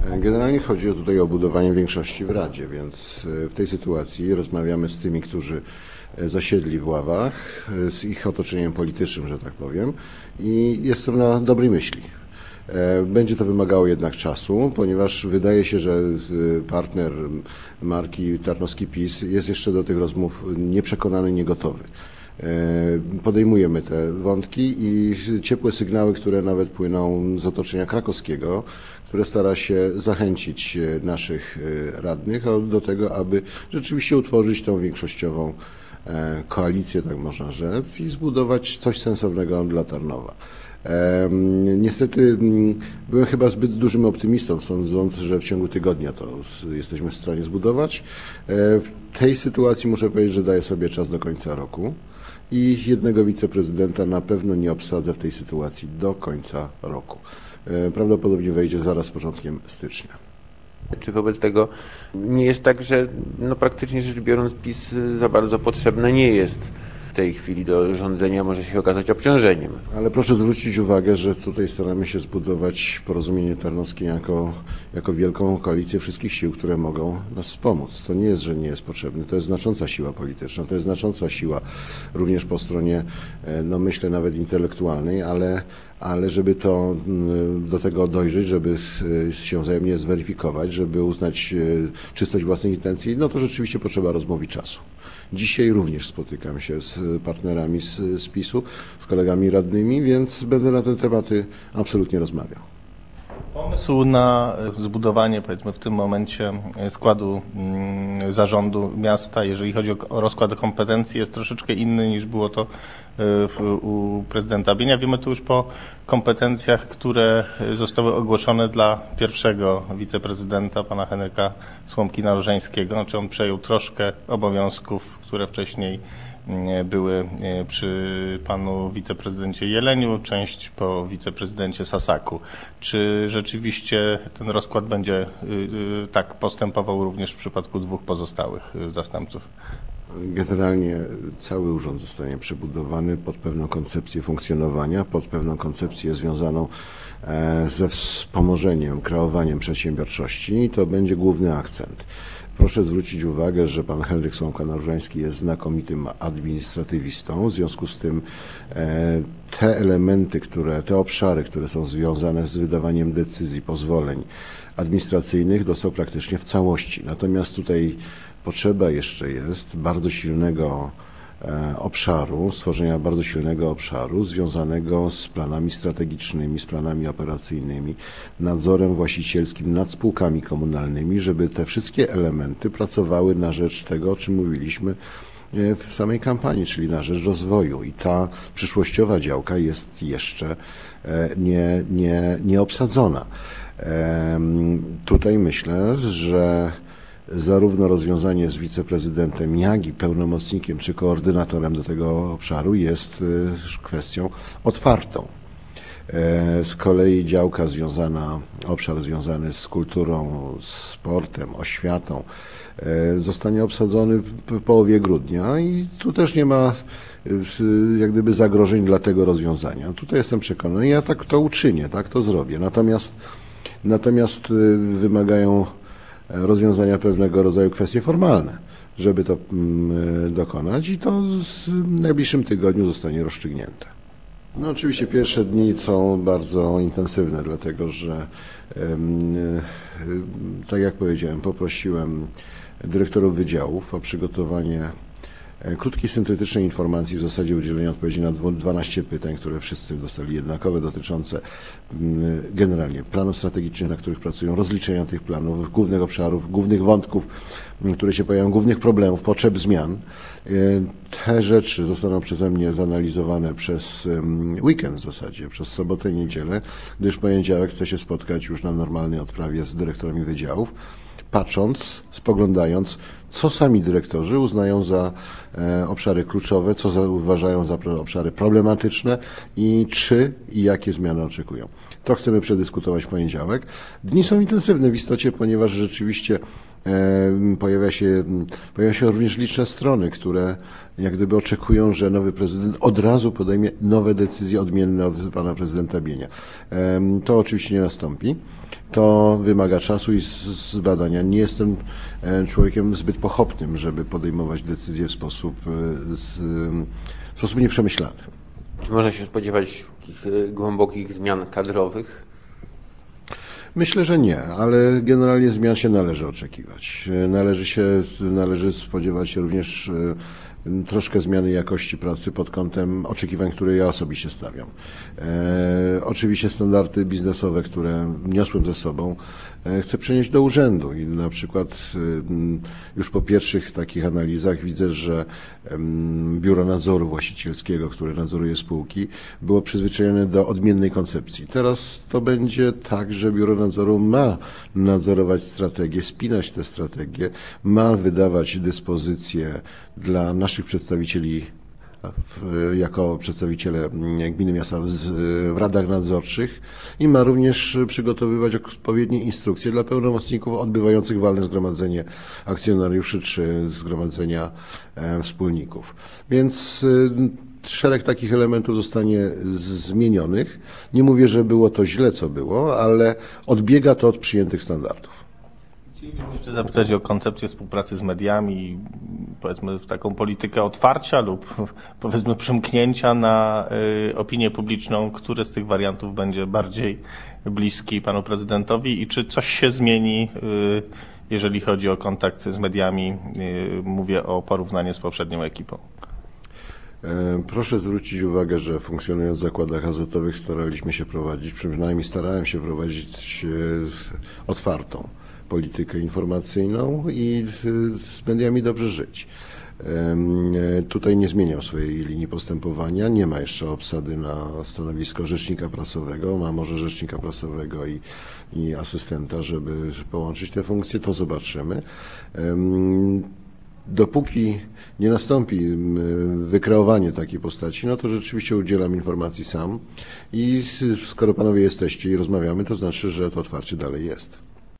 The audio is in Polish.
Generalnie chodzi tutaj o budowanie większości w Radzie, więc w tej sytuacji rozmawiamy z tymi, którzy zasiedli w ławach, z ich otoczeniem politycznym, że tak powiem, i jestem na dobrej myśli. Będzie to wymagało jednak czasu, ponieważ wydaje się, że partner marki Tarnowski PiS jest jeszcze do tych rozmów nieprzekonany, niegotowy. Podejmujemy te wątki i ciepłe sygnały, które nawet płyną z otoczenia krakowskiego, które stara się zachęcić naszych radnych do tego, aby rzeczywiście utworzyć tą większościową koalicję, tak można rzec, i zbudować coś sensownego dla Tarnowa. Niestety byłem chyba zbyt dużym optymistą, sądząc, że w ciągu tygodnia to jesteśmy w stanie zbudować. W tej sytuacji muszę powiedzieć, że daję sobie czas do końca roku i jednego wiceprezydenta na pewno nie obsadzę w tej sytuacji do końca roku. Prawdopodobnie wejdzie zaraz z początkiem stycznia. Czy wobec tego nie jest tak, że praktycznie rzecz biorąc PiS za bardzo potrzebne nie jest w tej chwili do rządzenia, może się okazać obciążeniem? Ale proszę zwrócić uwagę, że tutaj staramy się zbudować Porozumienie Tarnowskie jako wielką koalicję wszystkich sił, które mogą nas wspomóc. To nie jest, że nie jest potrzebny, to jest znacząca siła polityczna, to jest znacząca siła również po stronie, myślę nawet intelektualnej, ale żeby do tego dojrzeć, żeby się wzajemnie zweryfikować, żeby uznać czystość własnych intencji, to rzeczywiście potrzeba rozmowy i czasu. Dzisiaj również spotykam się z partnerami z PiS-u, z kolegami radnymi, więc będę na te tematy absolutnie rozmawiał. Pomysł na zbudowanie, powiedzmy w tym momencie, składu zarządu miasta, jeżeli chodzi o rozkład kompetencji, jest troszeczkę inny niż było to u prezydenta Bienia. Wiemy to już po kompetencjach, które zostały ogłoszone dla pierwszego wiceprezydenta, pana Henryka Słomkina-Różańskiego. Znaczy on przejął troszkę obowiązków, które wcześniej były przy panu wiceprezydencie Jeleniu, część po wiceprezydencie Sasaku. Czy rzeczywiście ten rozkład będzie tak postępował również w przypadku dwóch pozostałych zastępców? Generalnie cały urząd zostanie przebudowany pod pewną koncepcję funkcjonowania, pod pewną koncepcję związaną ze wspomożeniem, kreowaniem przedsiębiorczości i to będzie główny akcent. Proszę zwrócić uwagę, że pan Henryk Słomka-Różański jest znakomitym administratywistą, w związku z tym te elementy, te obszary, które są związane z wydawaniem decyzji, pozwoleń administracyjnych dostał praktycznie w całości. Natomiast tutaj potrzeba jeszcze jest bardzo silnego obszaru, stworzenia bardzo silnego obszaru związanego z planami strategicznymi, z planami operacyjnymi, nadzorem właścicielskim nad spółkami komunalnymi, żeby te wszystkie elementy pracowały na rzecz tego, o czym mówiliśmy w samej kampanii, czyli na rzecz rozwoju. I ta przyszłościowa działka jest jeszcze nie obsadzona. Tutaj myślę, że zarówno rozwiązanie z wiceprezydentem, jak i pełnomocnikiem czy koordynatorem do tego obszaru jest kwestią otwartą. Z kolei działka obszar związany z kulturą, sportem, oświatą zostanie obsadzony w połowie grudnia i tu też nie ma jak gdyby zagrożeń dla tego rozwiązania. Tutaj jestem przekonany, ja tak to uczynię, tak to zrobię. Natomiast wymagają rozwiązania pewnego rodzaju kwestie formalne, żeby to dokonać i to w najbliższym tygodniu zostanie rozstrzygnięte. Oczywiście pierwsze dni są bardzo intensywne, dlatego że tak jak powiedziałem, poprosiłem dyrektorów wydziałów o przygotowanie krótkiej, syntetycznej informacji, w zasadzie udzielenia odpowiedzi na 12 pytań, które wszyscy dostali jednakowe, dotyczące generalnie planów strategicznych, na których pracują, rozliczenia tych planów, głównych obszarów, głównych wątków, które się pojawiają, głównych problemów, potrzeb zmian. Te rzeczy zostaną przeze mnie zanalizowane przez weekend w zasadzie, przez sobotę i niedzielę, gdyż w poniedziałek chcę się spotkać już na normalnej odprawie z dyrektorami wydziałów, patrząc, spoglądając, co sami dyrektorzy uznają za obszary kluczowe, co uważają za obszary problematyczne i jakie zmiany oczekują. To chcemy przedyskutować w poniedziałek. Dni są intensywne w istocie, ponieważ rzeczywiście pojawia się również liczne strony, które jak gdyby oczekują, że nowy prezydent od razu podejmie nowe decyzje odmienne od pana prezydenta Bienia. To oczywiście nie nastąpi. to wymaga czasu i zbadania. Nie jestem człowiekiem zbyt pochopnym, żeby podejmować decyzje w sposób nieprzemyślany. Czy można się spodziewać takich głębokich zmian kadrowych? Myślę, że nie, ale generalnie zmian się należy oczekiwać. Należy spodziewać się również troszkę zmiany jakości pracy pod kątem oczekiwań, które ja osobiście stawiam. Oczywiście standardy biznesowe, które niosłem ze sobą, chcę przenieść do urzędu i na przykład już po pierwszych takich analizach widzę, że Biuro Nadzoru Właścicielskiego, które nadzoruje spółki, było przyzwyczajone do odmiennej koncepcji. Teraz to będzie tak, że Biuro Nadzoru ma nadzorować strategię, spinać te strategie, ma wydawać dyspozycje dla naszych przedstawicieli jako przedstawiciele gminy, miasta w radach nadzorczych i ma również przygotowywać odpowiednie instrukcje dla pełnomocników odbywających walne zgromadzenie akcjonariuszy czy zgromadzenia wspólników. Więc szereg takich elementów zostanie zmienionych. Nie mówię, że było to źle, co było, ale odbiega to od przyjętych standardów. Chcielibyśmy jeszcze zapytać o koncepcję współpracy z mediami, powiedzmy taką politykę otwarcia lub powiedzmy przymknięcia na opinię publiczną. Który z tych wariantów będzie bardziej bliski panu prezydentowi i czy coś się zmieni, jeżeli chodzi o kontakt z mediami? Mówię o porównaniu z poprzednią ekipą. Proszę zwrócić uwagę, że funkcjonując w zakładach azotowych przynajmniej starałem się prowadzić otwartą politykę informacyjną i z mediami dobrze żyć. Tutaj nie zmieniam swojej linii postępowania, nie ma jeszcze obsady na stanowisko rzecznika prasowego, ma może rzecznika prasowego i asystenta, żeby połączyć te funkcje, to zobaczymy. Dopóki nie nastąpi wykreowanie takiej postaci, no to rzeczywiście udzielam informacji sam i skoro panowie jesteście i rozmawiamy, to znaczy, że to otwarcie dalej jest.